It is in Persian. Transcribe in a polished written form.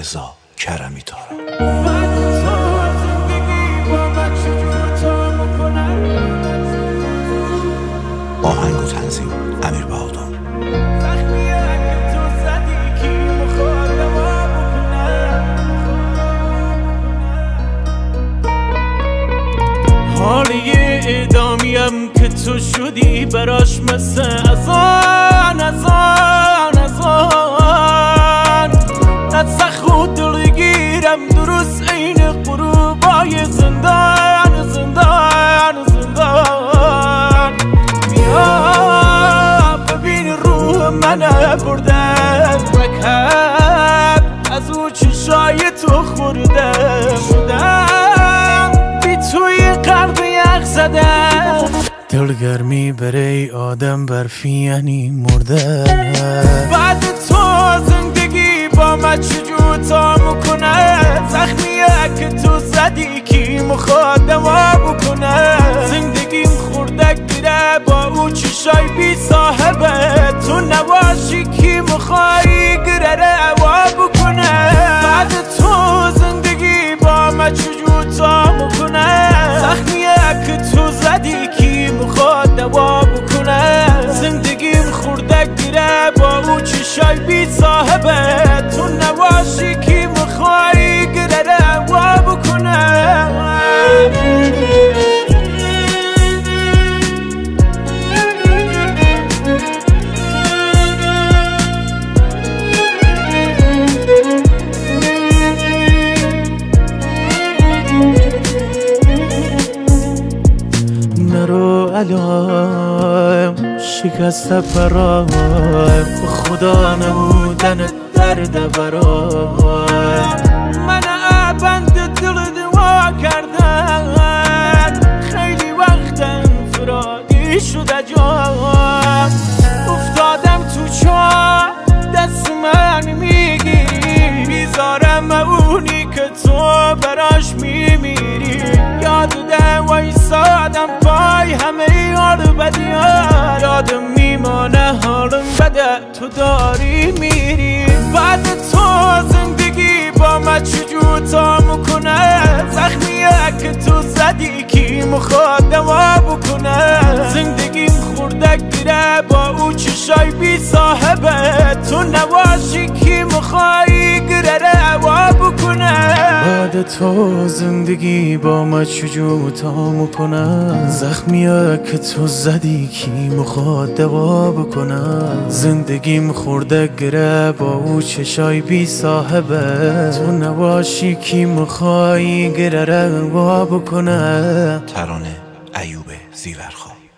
رضا کرمی تارا. آهنگ و تنظیم امیر بهادر. حالی اعدامیم که تو شدی براش مثل ازان نتسخ و دلگیرم درست این قروبای زندان بیا ببین روح منه بردن مکب از او چشای تو خورده شدم بی توی قلب یخ زدم دلگرمی برای آدم برفی یعنی مرده بعد تو زندگی با من چجور تا میکنه زخمیه که تو زدی کی مخواد دوا بکنه زندگیم خوردک گیره با او چشای بی صاحبه تو نواشی کی مخوایی گره روا بکنه بعد تو زندگی با من چجور تا میکنه زخمیه که تو زدی کی مخواد دوا بکنه زندگیم خوردک گیره با او چشای بی صاحبه تو نواشی کی مخوایی گره روا بکنه نرو علام شکست پرایم خدا نبودن درد برایم من بند دل دوا کردن خیلی وقتم فرادی شده جام افتادم تو چاه دست من میگیری بیزارم اونی که تو براش میمیری یاد وایسادم پای همه یار بدیار یادم میمانه حالم بده تو داری میری بعد تو زندگی با من چجور تا میکنه زخمیه که تو زدی کی مخواد دوا بکنه زندگیم خوردک گیره با او چشای بی صاحبه تو نواشی کی مخوایی گره روا بکنه بعد تو زندگی با من چجور تا میکنه زخمیه که تو زدی کی مخواد دوا بکنه زندگیم خوردک گره با او چشای بی صاحبه تو نواشی کی مخوایی گره روا بکنه. ترانه ایوب زیورخواه.